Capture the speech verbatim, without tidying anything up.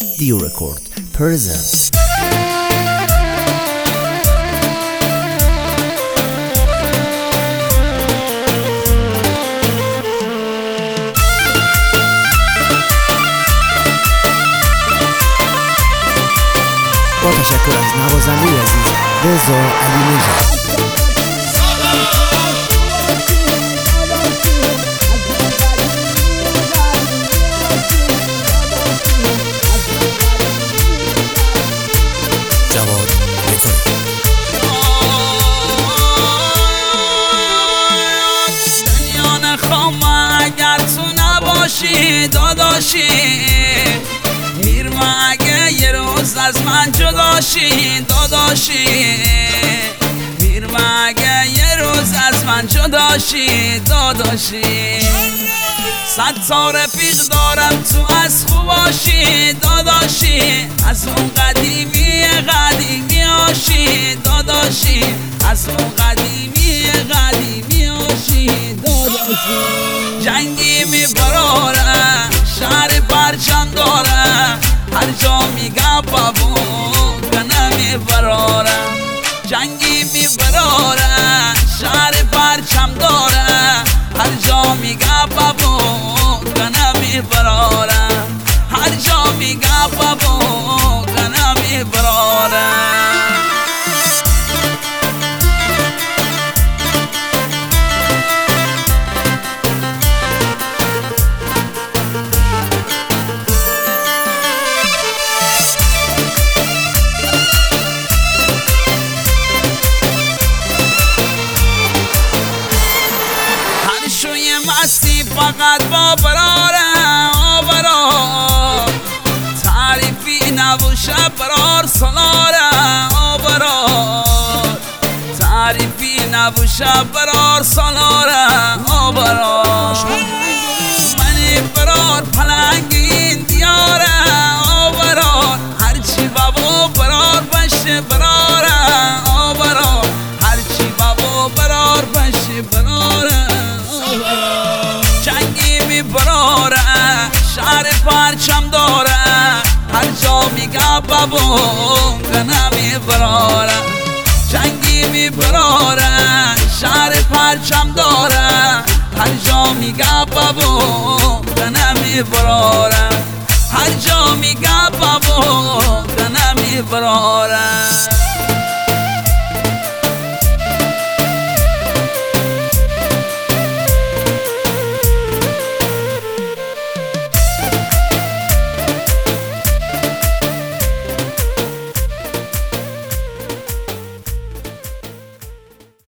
Dio Record presents. با تشکر از نوازنده عزیز رضا علی نژاد. جواد بتوری دنیا نخوام اگر تو نباشی داداشی، میرم اگه یه روز از من جداشی داداشی، میرم اگه یه روز از من جداشی داداشی. صد تا رفیق دارم تو از خوباشی داداشی، از اون قدیمی قدیمی آشی داداشی، از اون قدیمی قدیمی آشی داداشی. جنگی میبراره شهر پرچم داره، هر جا میگه بابو کنه میبراره. جنگی میبراره شهر پرچم داره، هر جا میگه بابو کنه میبراره، هر جا میگه بابو کنه میبراره. مستی فقط با براره آبرار، تعریفی نبوشه برار سالاره آبرار، تعریفی نبوشه برار سالاره آبرار. منی برار پلنگین دیاره آبرار، هرچی بابا برار بشه براره آبرار، هرچی بابا برار بشه براره. جنگی میبراره شهر پرچم داره، هر جا میگه بابو کنه میبراره. جنگی میبراره شهر پرچم داره، هر جا میگه بابو کنه میبراره، هر جا میگه بابو کنه میبراره.